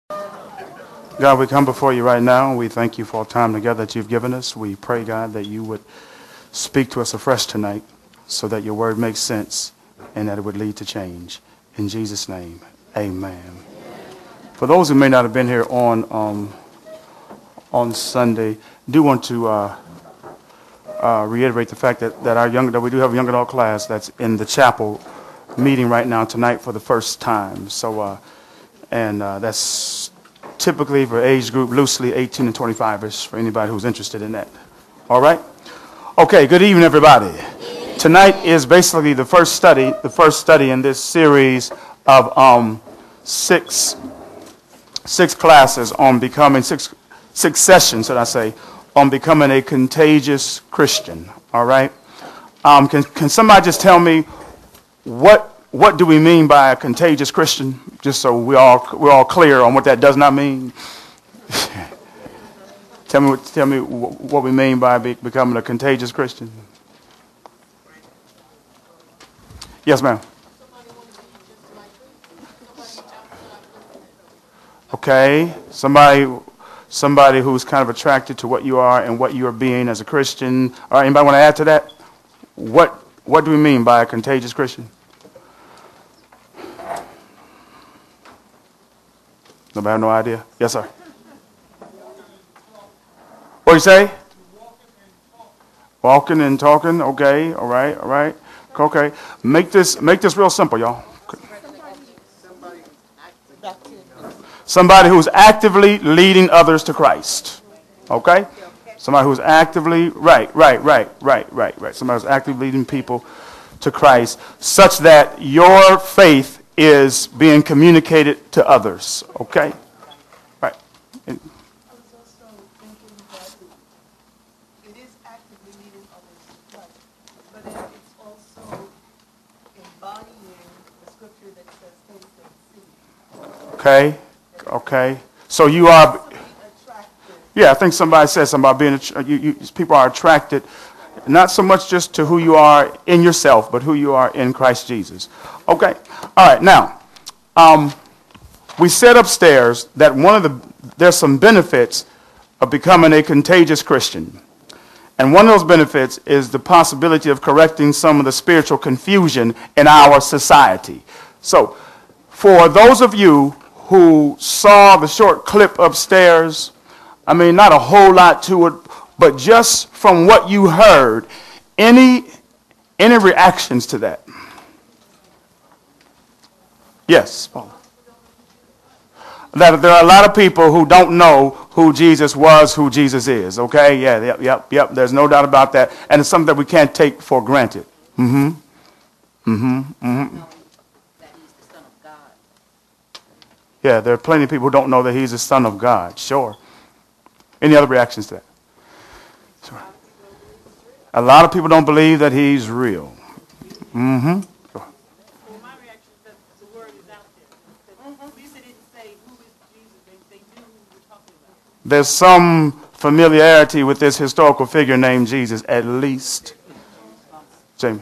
God, we come before you right now. We thank you for all time together that you've given us. We pray, God, that you would speak to us afresh tonight so that your word makes sense and that it would lead to change. In Jesus' name, amen. For those who may not have been here on Sunday, I do want to reiterate the fact that that we do have a young adult class that's in the chapel meeting right now tonight for the first time. So, that's typically for age group loosely 18 and 25ish for anybody who's interested in that. All right? Okay, good evening, everybody. Tonight is basically the first study in this series of six classes on becoming, six sessions, should I say, on becoming a contagious Christian. All right? Can somebody just tell me what do we mean by a contagious Christian? Just so we're all clear on what that does not mean. Tell me what we mean by becoming a contagious Christian. Yes, ma'am. Okay, somebody who's kind of attracted to what you are and what you are being as a Christian. All right, anybody want to add to that? What do we mean by a contagious Christian? Nobody have no idea? Yes, sir. What do you say? Walking and talking. Okay. All right. Okay. Make this real simple, y'all. Somebody who's actively leading others to Christ. Okay? Somebody who's actively, right. Somebody who's actively leading people to Christ such that your faith is being communicated to others. Okay? Right. I was also thinking that it is actively leading others to Christ, but it's also embodying the scripture that says taste and see. Okay. So you are. Yeah, I think somebody said something about being. People are attracted, not so much just to who you are in yourself, but who you are in Christ Jesus. Okay. All right. Now, we said upstairs that there's some benefits of becoming a contagious Christian. And one of those benefits is the possibility of correcting some of the spiritual confusion in our society. So, for those of you who saw the short clip upstairs, I mean, not a whole lot to it, but just from what you heard, any reactions to that? Yes, Paula. That there are a lot of people who don't know who Jesus was, who Jesus is. Okay? Yeah, yep. There's no doubt about that. And it's something that we can't take for granted. That he's the Son of God. Yeah, there are plenty of people who don't know that he's the Son of God. Sure. Any other reactions to that? Sure. A lot of people don't believe that he's real. There's some familiarity with this historical figure named Jesus, at least. Jamie.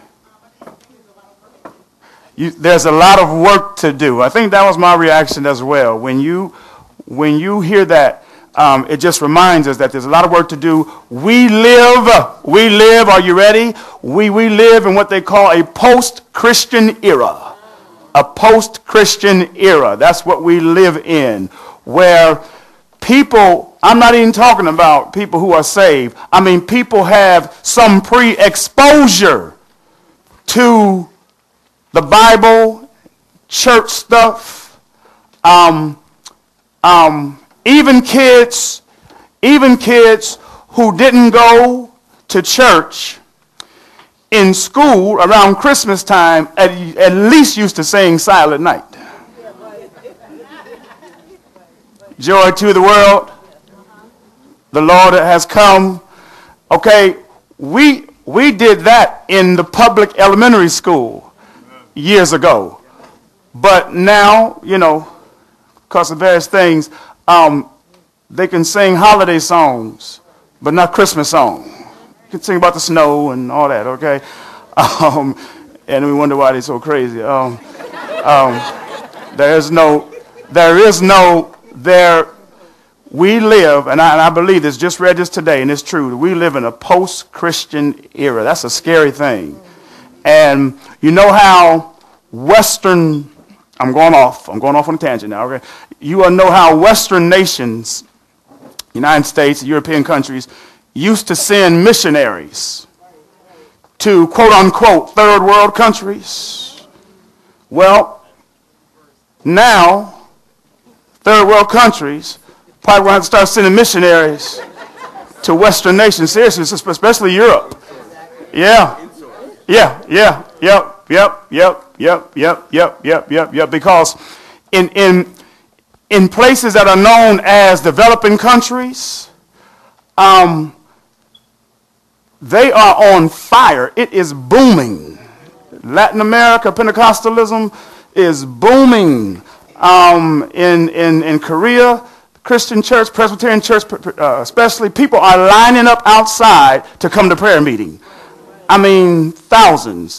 There's a lot of work to do. I think that was my reaction as well. When you hear that, it just reminds us that there's a lot of work to do. We live, are you ready? We live in what they call a post-Christian era. A post-Christian era. That's what we live in, where people, I'm not even talking about people who are saved. I mean, people have some pre-exposure to the Bible, church stuff, even kids who didn't go to church in school around Christmas time at least used to sing Silent Night. Joy to the world, the Lord has come. Okay, we did that in the public elementary school years ago. But now, because of various things, they can sing holiday songs, but not Christmas songs. You can sing about the snow and all that, okay? And we wonder why they're so crazy. There is no we live, and I believe this, just read this today, and it's true, we live in a post-Christian era. That's a scary thing. And you know how Western, I'm going off on a tangent now, okay? You all know how Western nations, United States, European countries, used to send missionaries to quote-unquote third world countries. Well, now, third world countries probably going to have to start sending missionaries to Western nations, seriously, especially Europe. Yeah. Because in places that are known as developing countries, they are on fire. It is booming. Latin America, Pentecostalism is booming. In Korea, Christian church, Presbyterian church especially, people are lining up outside to come to prayer meeting. I mean, thousands.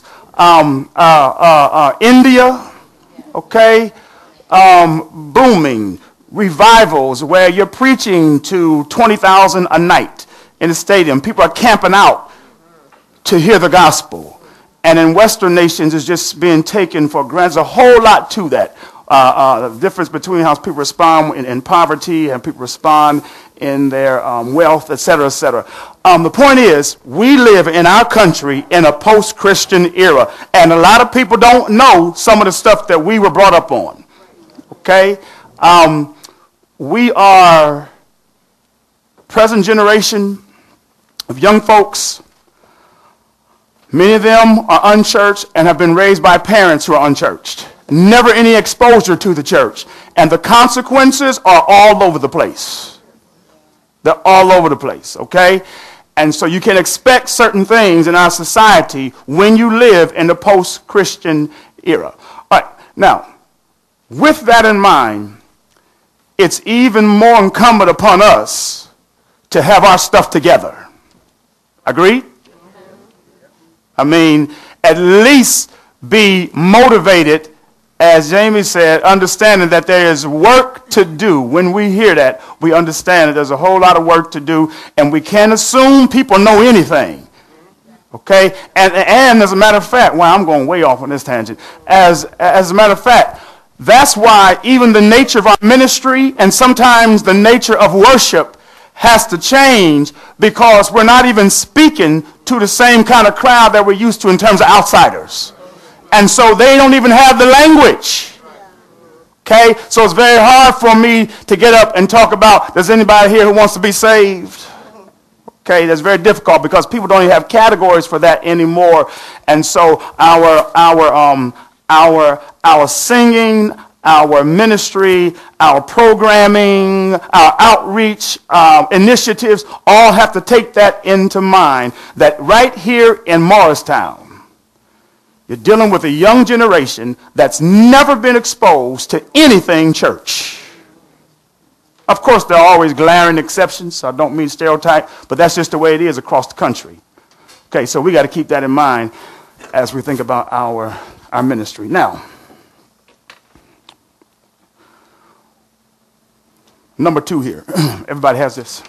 India, okay, booming. Revivals where you're preaching to 20,000 a night in the stadium. People are camping out to hear the gospel. And in Western nations, it's just being taken for granted. There's a whole lot to that. The difference between how people respond in poverty and people respond in their wealth, et cetera, et cetera. The point is, we live in our country in a post-Christian era, and a lot of people don't know some of the stuff that we were brought up on. Okay? We are present generation of young folks. Many of them are unchurched and have been raised by parents who are unchurched. Never any exposure to the church. And the consequences are all over the place. They're all over the place, okay? And so you can expect certain things in our society when you live in the post-Christian era. All right, now, with that in mind, it's even more incumbent upon us to have our stuff together. Agreed? I mean, at least be motivated, as Jamie said, understanding that there is work to do. When we hear that, we understand that there's a whole lot of work to do, and we can't assume people know anything. Okay? And as a matter of fact, well, I'm going way off on this tangent. As a matter of fact, that's why even the nature of our ministry and sometimes the nature of worship has to change, because we're not even speaking to the same kind of crowd that we're used to in terms of outsiders. And so they don't even have the language. Okay? So it's very hard for me to get up and talk about, does anybody here who wants to be saved? Okay, that's very difficult because people don't even have categories for that anymore. And so our singing, our ministry, our programming, our outreach initiatives all have to take that into mind, that right here in Morristown, you're dealing with a young generation that's never been exposed to anything church. Of course, there are always glaring exceptions, so I don't mean stereotype, but that's just the way it is across the country. Okay, so we got to keep that in mind as we think about our ministry. Now, number 2 here. Everybody has this.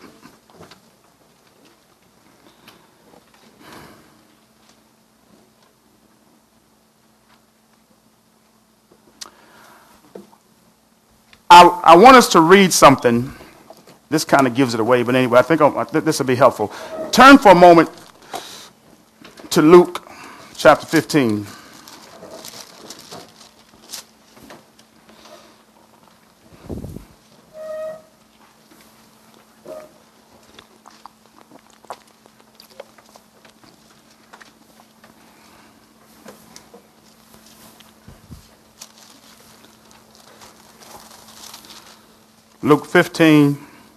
I want us to read something. This kind of gives it away, but anyway, I think this will be helpful. Turn for a moment to Luke chapter 15. Luke 15.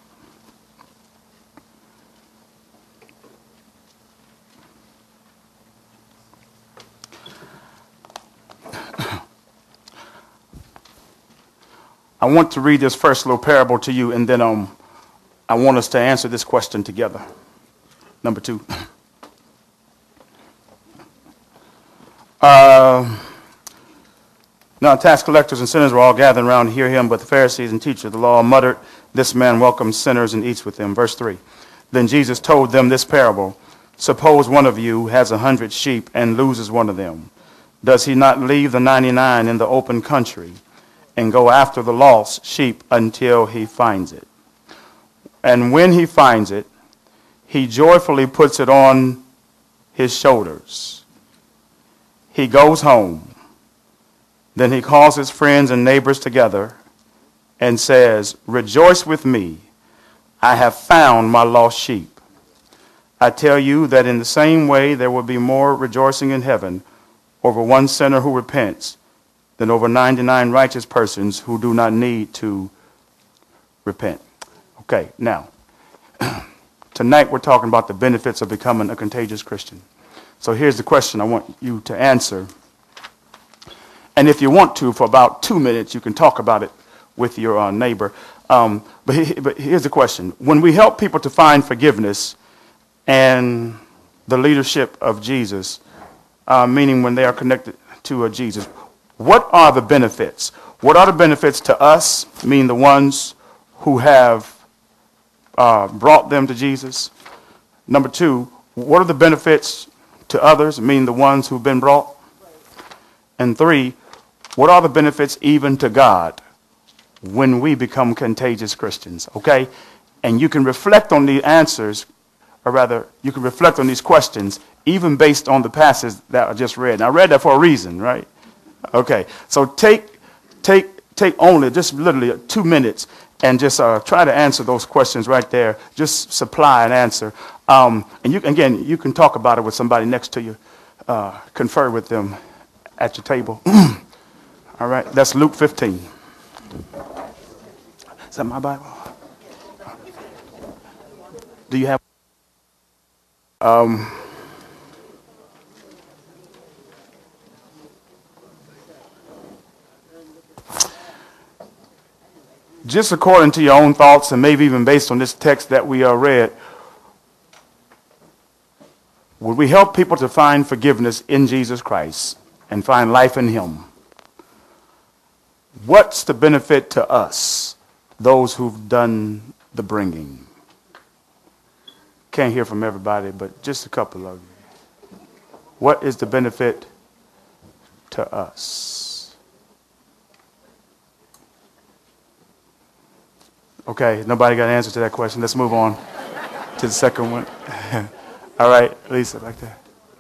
I want to read this first little parable to you, and then I want us to answer this question together. Number 2. Now tax collectors and sinners were all gathered around to hear him, but the Pharisees and teachers of the law muttered, "This man welcomes sinners and eats with them." Verse 3. Then Jesus told them this parable. Suppose one of you has 100 sheep and loses one of them. Does he not leave the 99 in the open country and go after the lost sheep until he finds it? And when he finds it, he joyfully puts it on his shoulders. He goes home. Then he calls his friends and neighbors together and says, "Rejoice with me. I have found my lost sheep." I tell you that in the same way there will be more rejoicing in heaven over one sinner who repents than over 99 righteous persons who do not need to repent. Okay, now, tonight we're talking about the benefits of becoming a contagious Christian. So here's the question I want you to answer. And if you want to, for about 2 minutes, you can talk about it with your neighbor. But here's the question. When we help people to find forgiveness and the leadership of Jesus, meaning when they are connected to Jesus, what are the benefits? What are the benefits to us, meaning the ones who have brought them to Jesus? Number two, what are the benefits to others, meaning the ones who've been brought? And three, what are the benefits even to God when we become contagious Christians? Okay? And you can reflect on the answers, or rather, you can reflect on these questions even based on the passage that I just read. And I read that for a reason, right? Okay. So take only just literally 2 minutes and just try to answer those questions right there. Just supply an answer. And you can talk about it with somebody next to you. Confer with them at your table. All right. That's Luke 15. Is that my Bible? Do you have? Just according to your own thoughts, and maybe even based on this text that we read, would we help people to find forgiveness in Jesus Christ and find life in him? What's the benefit to us, those who've done the bringing? Can't hear from everybody, but just a couple of you. What is the benefit to us? Okay, nobody got an answer to that question. Let's move on to the second one. All right, Lisa, back there.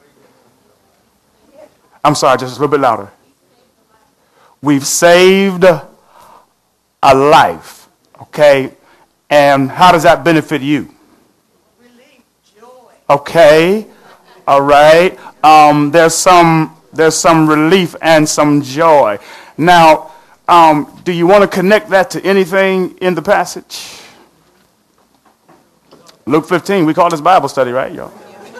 I'm sorry, just a little bit louder. We've saved a life, okay? And how does that benefit you? Relief, joy. Okay, all right. There's some relief and some joy. Now, do you want to connect that to anything in the passage? Luke 15, we call this Bible study, right, y'all?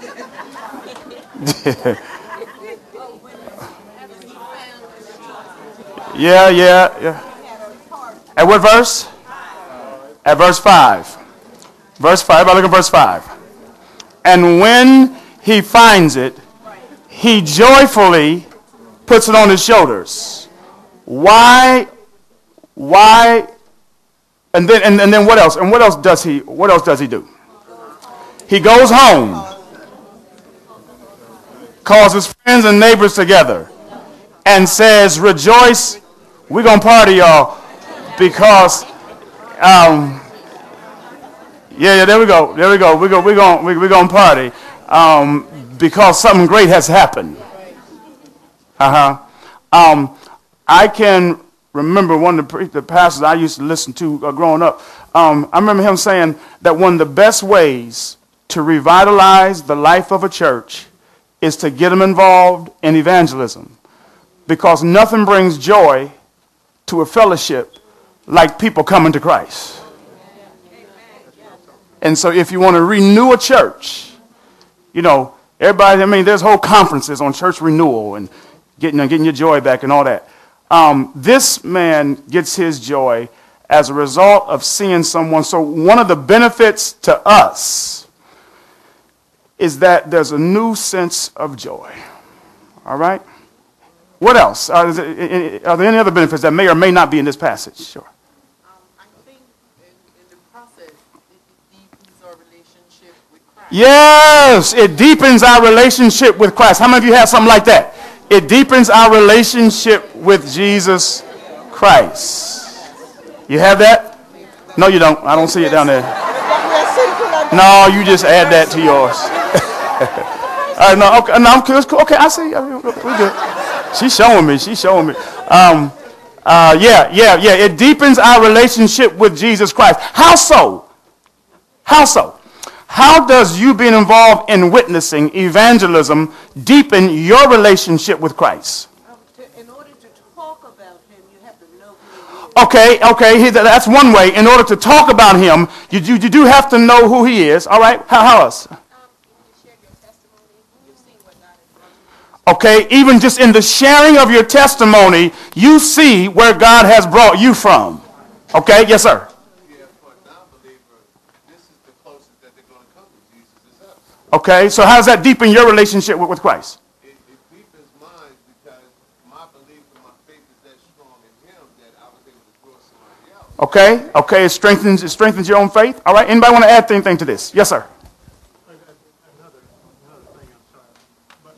Yeah. At what verse? At verse 5. Verse 5, everybody look at verse 5. And when he finds it, he joyfully puts it on his shoulders. Why? And then what else? And what else does he do? He goes home, calls his friends and neighbors together, and says, "Rejoice, we're gonna party, y'all, because there we go. We're gonna party because something great has happened." I can remember one of the pastors I used to listen to growing up. I remember him saying that one of the best ways to revitalize the life of a church is to get them involved in evangelism, because nothing brings joy to a fellowship like people coming to Christ. And so if you want to renew a church, everybody, there's whole conferences on church renewal and getting your joy back and all that. This man gets his joy as a result of seeing someone. So one of the benefits to us is that there's a new sense of joy. All right? What else? Are there any other benefits that may or may not be in this passage? Sure. I think in the process, it deepens our relationship with Christ. Yes, it deepens our relationship with Christ. How many of you have something like that? It deepens our relationship with Jesus Christ. You have that? No, you don't. I don't see it down there. No, you just add that to yours. All right, no, okay, no, okay, I see. We're good. She's showing me. Yeah. It deepens our relationship with Jesus Christ. How so? How so? How does you being involved in witnessing, evangelism, deepen your relationship with Christ? In order to talk about him, you have to know who he is. Okay, that's one way. In order to talk about him, you do have to know who he is. All right, how else? Okay, even just in the sharing of your testimony, you see where God has brought you from. Okay, yes, sir. Yeah, for a non-believer, this is the closest that they're going to come to Jesus is us. Okay, so how does that deepen your relationship with Christ? It deepens mine because my belief and my faith is that strong in him that I was able to draw somebody else. Okay, it strengthens your own faith. All right, anybody want to add anything to this? Yes, sir. Another thing, I'm sorry, but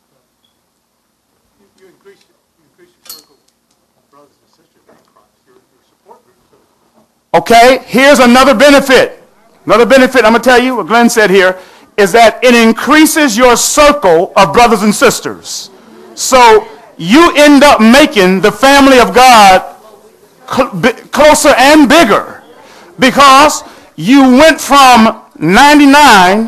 you increase your circle of brothers and sisters in Christ, your support group. So Okay, here's another benefit. Another benefit, I'm going to tell you, what Glenn said here, is that it increases your circle of brothers and sisters. So you end up making the family of God closer and bigger because you went from 99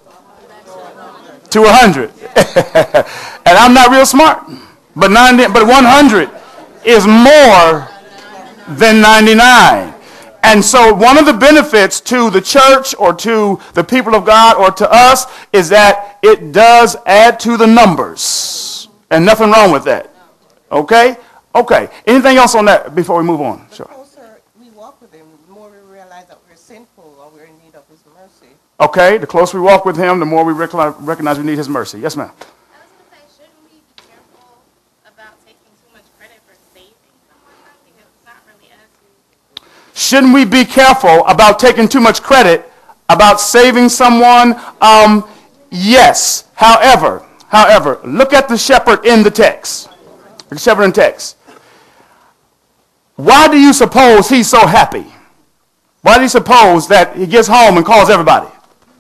to 100. And I'm not real smart, but 100 is more than 99. And so one of the benefits to the church or to the people of God or to us is that it does add to the numbers. And nothing wrong with that. Okay? Okay. Anything else on that before we move on? Sure. The closer we walk with him, the more we realize that we're sinful or we're in need of his mercy. Okay. The closer we walk with him, the more we recognize we need his mercy. Yes, ma'am. I was going to say, shouldn't we be careful about taking too much credit for saving someone? Because it's not really us. Shouldn't we be careful about taking too much credit about saving someone? Yes. However, look at the shepherd in the text. The shepherd in text. Why do you suppose he's so happy? Why do you suppose that he gets home and calls everybody?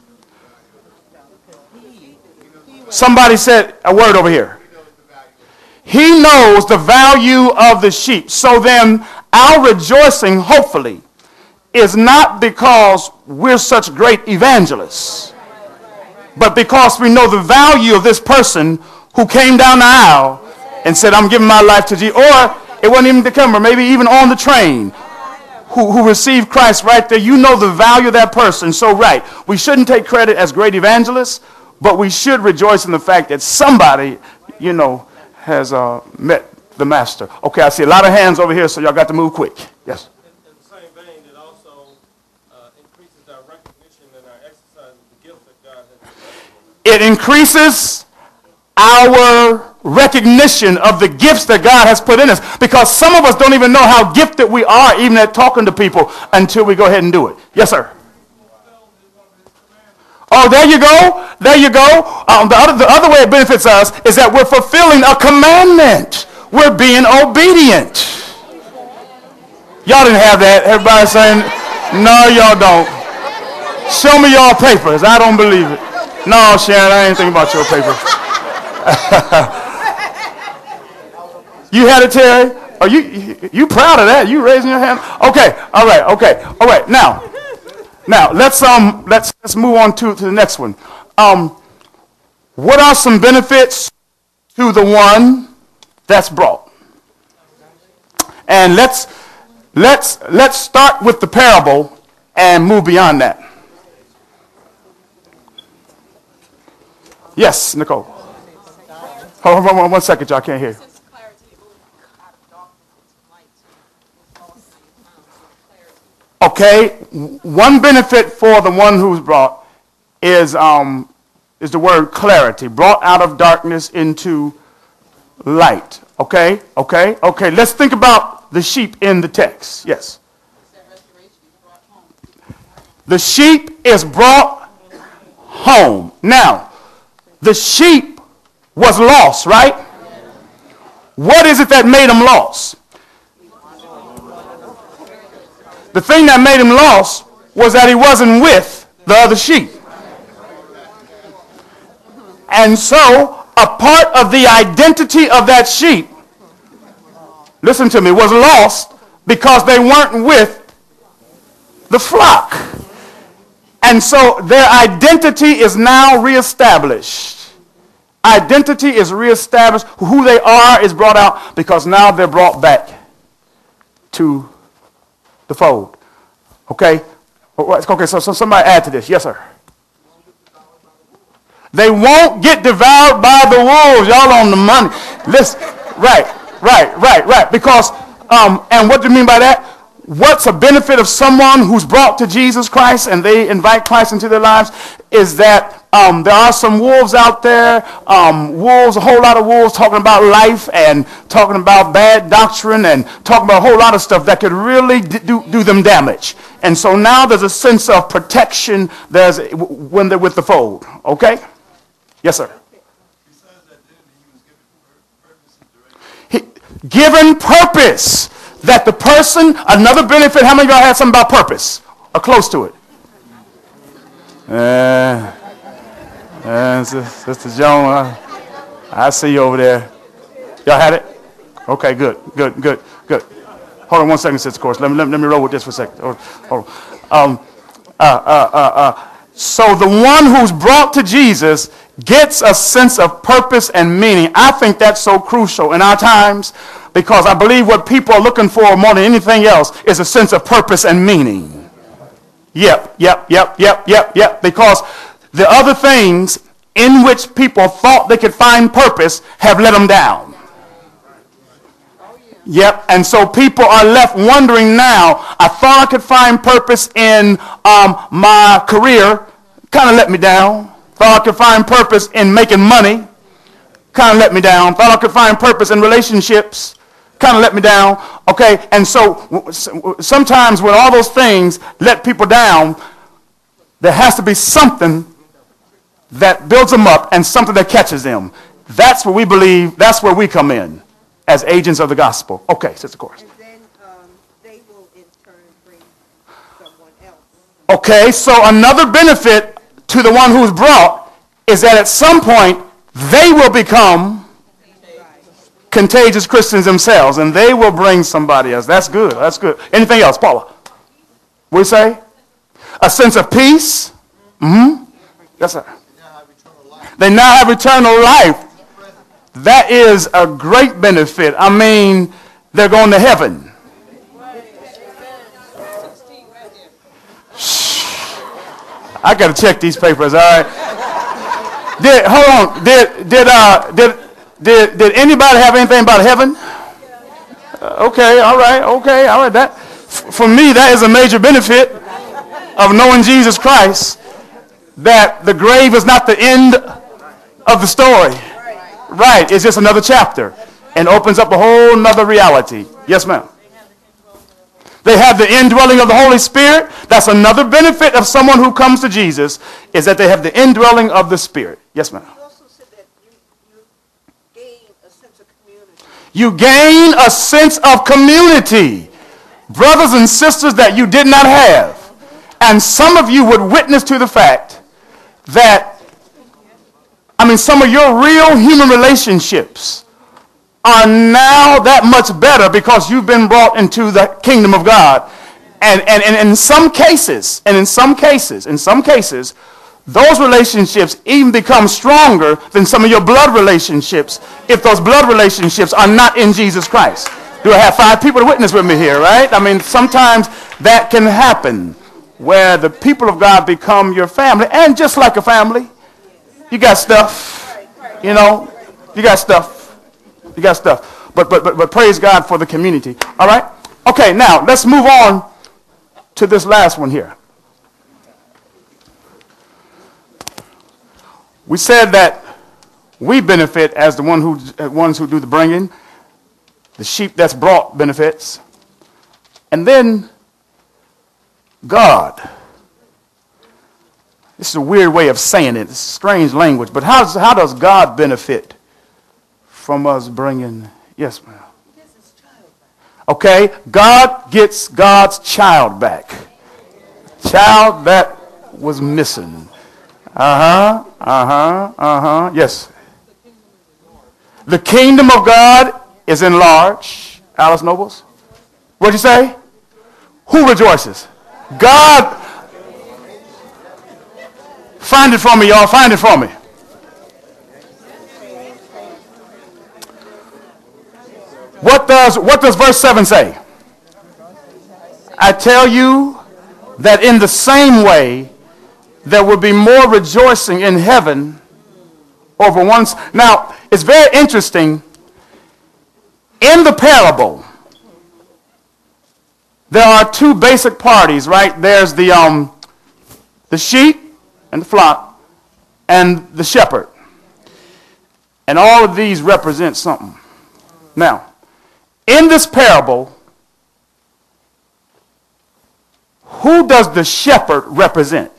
Somebody said a word over here. He knows the value of the sheep. So then our rejoicing, hopefully, is not because we're such great evangelists, but because we know the value of this person who came down the aisle and said, I'm giving my life to Jesus. Or it wasn't even the camera, maybe even on the train, who received Christ right there. You know the value of that person. So right, we shouldn't take credit as great evangelists, but we should rejoice in the fact that somebody, has met the master. Okay, I see a lot of hands over here, so y'all got to move quick. Yes. In the same vein, it also increases our recognition and our exercise of the gift that God has given us. It increases our recognition of the gifts that God has put in us, because some of us don't even know how gifted we are even at talking to people until we go ahead and do it. Yes, sir. Oh, there you go. There you go. The other way it benefits us is that we're fulfilling a commandment. We're being obedient. Y'all didn't have that. Everybody saying, no, y'all don't. Show me your papers. I don't believe it. No, Sharon, I ain't thinking about your papers. You had it, Terry? Are you proud of that? You raising your hand? Okay. All right. Okay. All right. Now let's move on to the next one. What are some benefits to the one that's brought? And let's start with the parable and move beyond that. Yes, Nicole. Hold on 1 second, y'all can't hear. Okay, one benefit for the one who's brought is the word clarity, brought out of darkness into light. Okay, okay, okay. Let's think about the sheep in the text. Yes. The sheep is brought home. Now, the sheep was lost, right? What is it that made him lost? The thing that made him lost was that he wasn't with the other sheep. And so, a part of the identity of that sheep, listen to me, was lost because they weren't with the flock. And so their identity is now reestablished. Identity is reestablished. Who they are is brought out because now they're brought back to the fold. Okay? Okay, so somebody add to this. Yes, sir. They won't get devoured by the wolves. Y'all on the money. Listen, right. Because, and what do you mean by that? What's a benefit of someone who's brought to Jesus Christ and they invite Christ into their lives is that there are some wolves out there, wolves, a whole lot of wolves talking about life and talking about bad doctrine and talking about a whole lot of stuff that could really do them damage. And so now there's a sense of protection when they're with the fold. Okay? Yes, sir. Given purpose. That the person, another benefit, how many of y'all had something about purpose? Or close to it? Sister Joan, I see you over there. Y'all had it? Okay, good. Hold on one second, Sister Course. Let me roll with this for a second. Hold on. So the one who's brought to Jesus gets a sense of purpose and meaning. I think that's so crucial in our times because I believe what people are looking for more than anything else is a sense of purpose and meaning. Yep. Because the other things in which people thought they could find purpose have let them down. Yep, and so people are left wondering now, I thought I could find purpose in my career, kind of let me down. Thought I could find purpose in making money, kind of let me down. Thought I could find purpose in relationships, kind of let me down. Okay, and so sometimes when all those things let people down, there has to be something that builds them up and something that catches them. That's what we believe, that's where we come in as agents of the gospel. Okay, Sister Course. And then they will in turn bring someone else. Okay, so another benefit to the one who's brought is that at some point they will become contagious Christians themselves and they will bring somebody else. That's good. Anything else, Paula? What do you say? A sense of peace? Mm-hmm. Yes, sir. They now have eternal life. That is a great benefit. I mean, they're going to heaven. I got to check these papers, all right? Did anybody have anything about heaven? Okay, all right. That, for me, that is a major benefit of knowing Jesus Christ, that the grave is not the end of the story. Right, it's just another chapter and opens up a whole nother reality. Yes, ma'am. They have the indwelling of the Holy Spirit. That's another benefit of someone who comes to Jesus, is that they have the indwelling of the Spirit. Yes, ma'am. You also said that you gain a sense of community. You gain a sense of community. Brothers and sisters that you did not have. And some of you would witness to the fact that some of your real human relationships are now that much better because you've been brought into the kingdom of God. And in some cases, those relationships even become stronger than some of your blood relationships if those blood relationships are not in Jesus Christ. Do I have 5 people to witness with me here, right? Sometimes that can happen where the people of God become your family. And just like a family, you got stuff, you got stuff. But praise God for the community. All right? Okay, now let's move on to this last one here. We said that we benefit as the ones who do the bringing. The sheep that's brought benefits. And then God. This is a weird way of saying it. It's strange language. But how does God benefit from us bringing... Yes, ma'am. Okay, God gets God's child back. Child that was missing. Yes. The kingdom of God is enlarged. Alice Nobles. What'd you say? Who rejoices? God. Find it for me, y'all. Find it for me. What does verse 7 say? I tell you that in the same way there will be more rejoicing in heaven over one. Now, it's very interesting. In the parable, there are two basic parties, right? There's the sheep and the flock and the shepherd. And all of these represent something. Now, in this parable, who does the shepherd represent?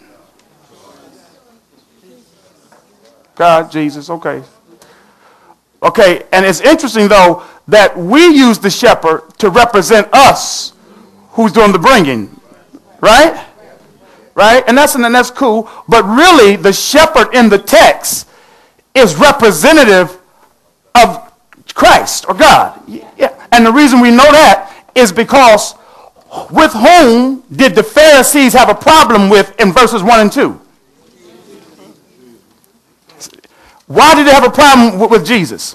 God, Jesus, okay. Okay, and it's interesting, though, that we use the shepherd to represent us who's doing the bringing, right? Right? And that's cool. But really, the shepherd in the text is representative of Christ or God. Yeah. And the reason we know that is because with whom did the Pharisees have a problem with in verses 1 and 2? Why did they have a problem with Jesus?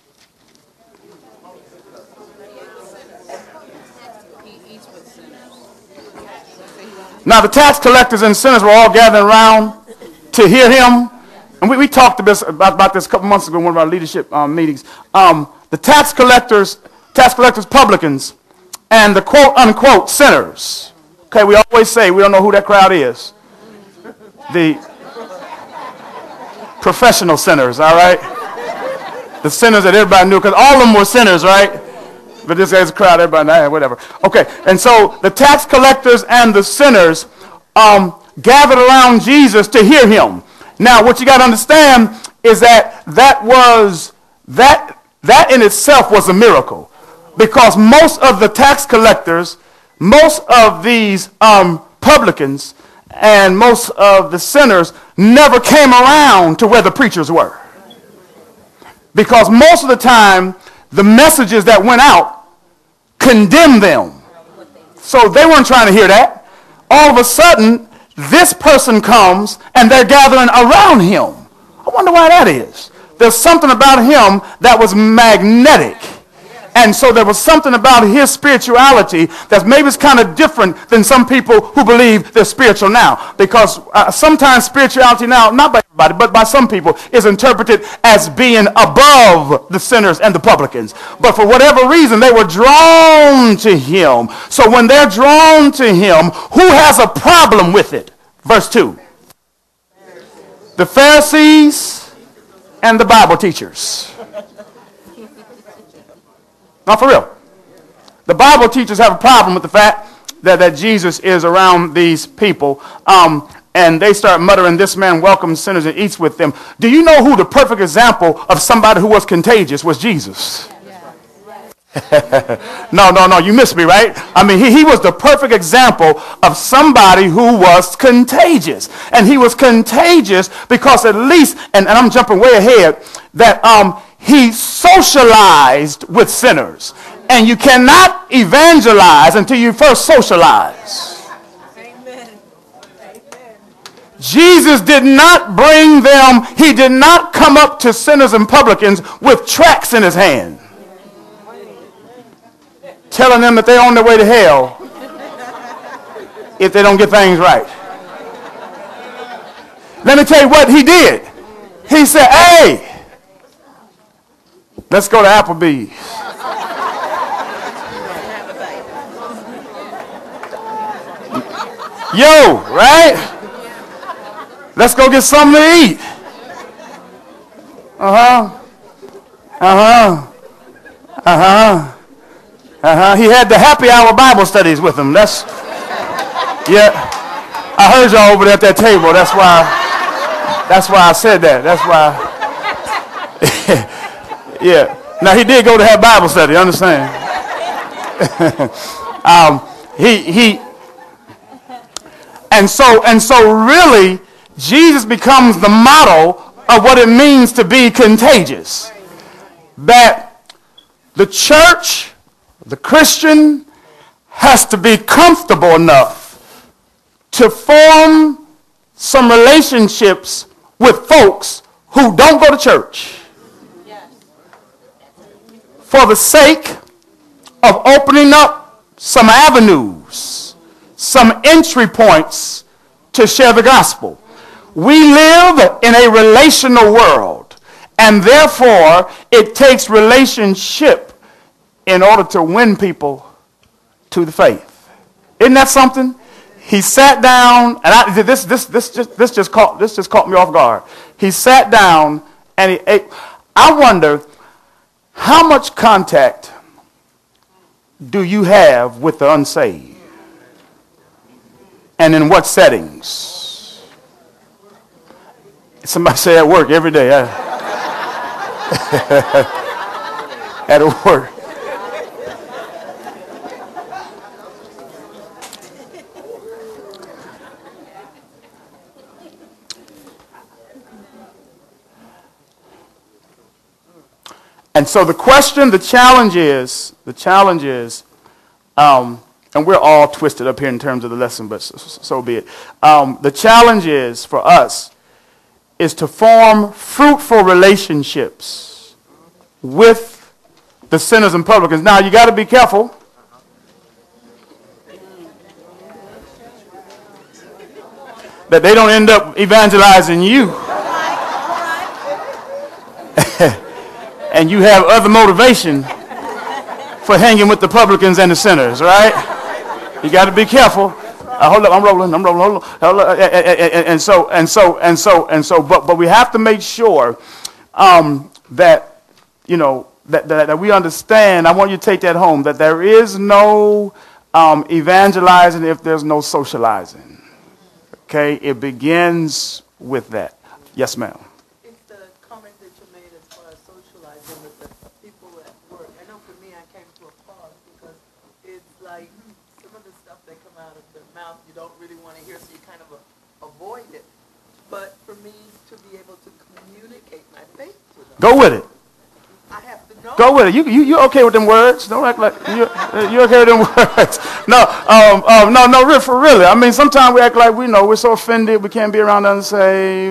Now, the tax collectors and sinners were all gathered around to hear him. And we talked about this a couple months ago in one of our leadership meetings. The tax collectors, publicans, and the quote-unquote sinners. Okay, we always say we don't know who that crowd is. The professional sinners, all right? The sinners that everybody knew, because all of them were sinners, right? But this guy's a crowd, everybody, whatever. Okay, and so the tax collectors and the sinners gathered around Jesus to hear him. Now, what you got to understand is that in itself was a miracle. Because most of the tax collectors, most of these publicans, and most of the sinners never came around to where the preachers were. Because most of the time, the messages that went out condemned them. So they weren't trying to hear that. All of a sudden, this person comes and they're gathering around him. I wonder why that is. There's something about him that was magnetic. And so there was something about his spirituality that maybe is kind of different than some people who believe they're spiritual now. Because sometimes spirituality now, not by everybody, but by some people, is interpreted as being above the sinners and the publicans. But for whatever reason, they were drawn to him. So when they're drawn to him, who has a problem with it? Verse 2. The Pharisees and the Bible teachers. Not for real. The Bible teachers have a problem with the fact that Jesus is around these people. And they start muttering, this man welcomes sinners and eats with them. Do you know who the perfect example of somebody who was contagious was Jesus? No, you missed me, right? I mean, he was the perfect example of somebody who was contagious. And he was contagious because at least, and I'm jumping way ahead, that he socialized with sinners. And you cannot evangelize until you first socialize. Amen. Amen. Jesus did not bring them, he did not come up to sinners and publicans with tracts in his hand, telling them that they're on their way to hell if they don't get things right. Let me tell you what he did. He said, hey, let's go to Applebee's. Yo, right? Let's go get something to eat. He had the happy hour Bible studies with him. Yeah. I heard y'all over there at that table. That's why I said that. That's why. Yeah. Now, he did go to have Bible study, understand? And so really, Jesus becomes the model of what it means to be contagious. That the church, the Christian, has to be comfortable enough to form some relationships with folks who don't go to church. For the sake of opening up some avenues, some entry points to share the gospel. We live in a relational world, and therefore it takes relationship in order to win people to the faith. Isn't that something? He sat down, and this just caught me off guard. He sat down and he ate. I wonder, how much contact do you have with the unsaved? And in what settings? Somebody say at work every day. At work. And so the challenge is, and we're all twisted up here in terms of the lesson, but so be it. The challenge is for us is to form fruitful relationships with the sinners and publicans. Now, you got to be careful. That they don't end up evangelizing you. And you have other motivation for hanging with the publicans and the sinners, right? You got to be careful. Hold up, I'm rolling. Hold up. And so, but we have to make sure that, you know, that we understand. I want you to take that home, that there is no evangelizing if there's no socializing. Okay, it begins with that. Yes, ma'am. It's the comment that you made as far as socializing with the people at work. I know for me, I came to a pause because it's like some of the stuff that come out of their mouth you don't really want to hear, so you kind of avoid it. But for me to be able to communicate my faith to them, Go with it. I have to know. Go with it. You okay with them words? Don't act like you okay with them words. No, real for really. I mean, sometimes we act like we're so offended we can't be around and say,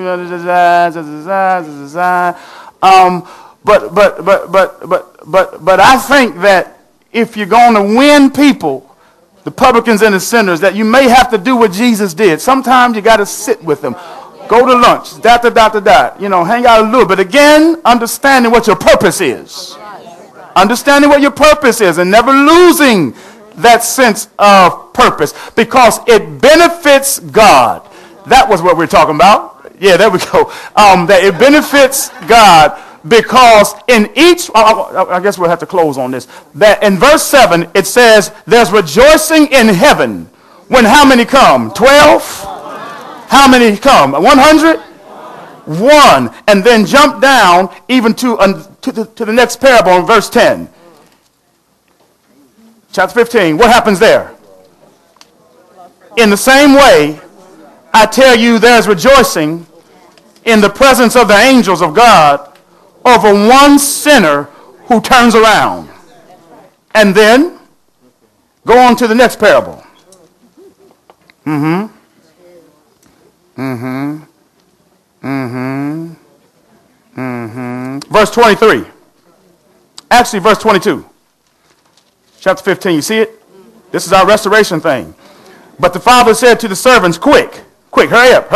but I think that if you're going to win people, the publicans and the sinners, that you may have to do what Jesus did. Sometimes you got to sit with them. Go to lunch, hang out a little bit. Again, understanding what your purpose is. Understanding what your purpose is and never losing that sense of purpose because it benefits God. That was what we're talking about. Yeah, there we go. That it benefits God because in each, I guess we'll have to close on this, that in verse 7, it says, there's rejoicing in heaven when how many come? 12? How many come? 100? 1. And then jump down even to the next parable in verse 10. Chapter 15. What happens there? In the same way, I tell you, there's rejoicing in the presence of the angels of God over one sinner who turns around. And then go on to the next parable. Verse 23. Actually, verse 22. Chapter 15. You see it? This is our restoration thing. But the father said to the servants, quick, hurry up.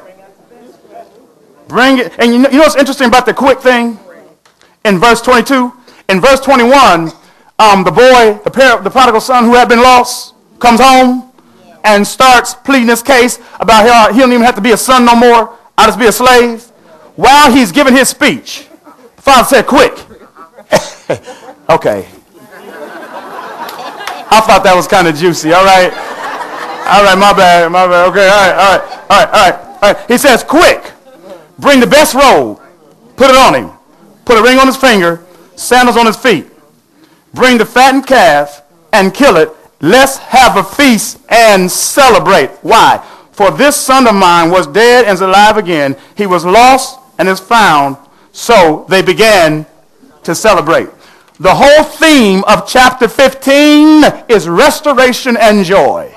Bring it. And you know what's interesting about the quick thing? In verse 22. In verse 21, the prodigal son who had been lost comes home and starts pleading his case about how he don't even have to be a son no more. I'll just be a slave. While he's giving his speech, the father said, quick. Okay. I thought that was kind of juicy. All right. All right, my bad. Okay, all right. He says, quick, bring the best robe, put it on him, put a ring on his finger, sandals on his feet. Bring the fattened calf and kill it. Let's have a feast and celebrate. Why? For this son of mine was dead and is alive again. He was lost and is found. So they began to celebrate. The whole theme of chapter 15 is restoration and joy.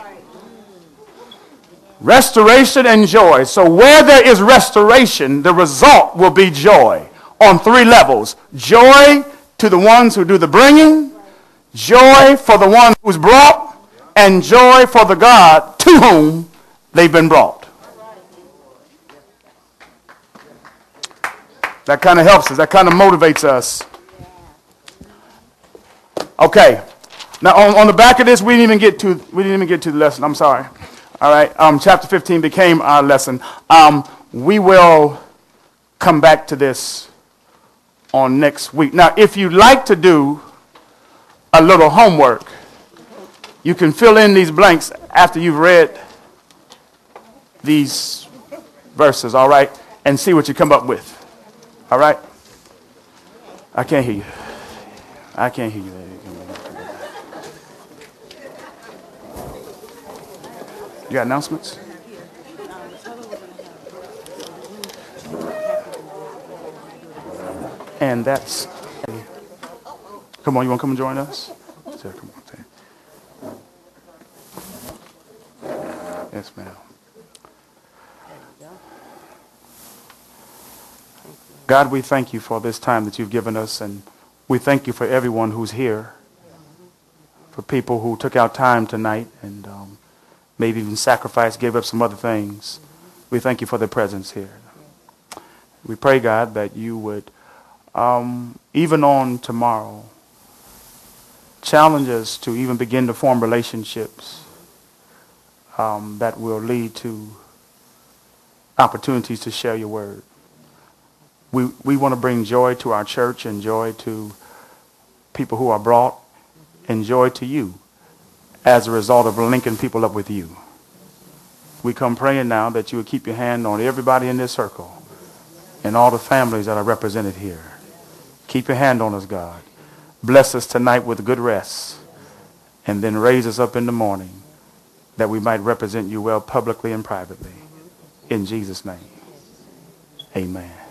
Restoration and joy. So where there is restoration, the result will be joy on 3 levels. Joy to the ones who do the bringing, joy for the one who's brought, and joy for the God to whom they've been brought. That kind of helps us. That kind of motivates us. Okay. Now on the back of this, we didn't even get to the lesson. I'm sorry. All right. Chapter 15 became our lesson. We will come back to this on next week. Now, if you'd like to do a little homework, you can fill in these blanks after you've read these verses, all right, and see what you come up with. All right? I can't hear you. I can't hear you. You got announcements? And that's... Come on, you want to come and join us? Sure, come on, Sam. Yes, ma'am. God, we thank you for this time that you've given us, and we thank you for everyone who's here, for people who took out time tonight and maybe even sacrificed, gave up some other things. We thank you for their presence here. We pray, God, that you would, even on tomorrow, challenge us to even begin to form relationships that will lead to opportunities to share your word. We want to bring joy to our church and joy to people who are brought and joy to you as a result of linking people up with you. We come praying now that you would keep your hand on everybody in this circle and all the families that are represented here. Keep your hand on us, God. Bless us tonight with good rest and then raise us up in the morning that we might represent you well publicly and privately. In Jesus' name, amen.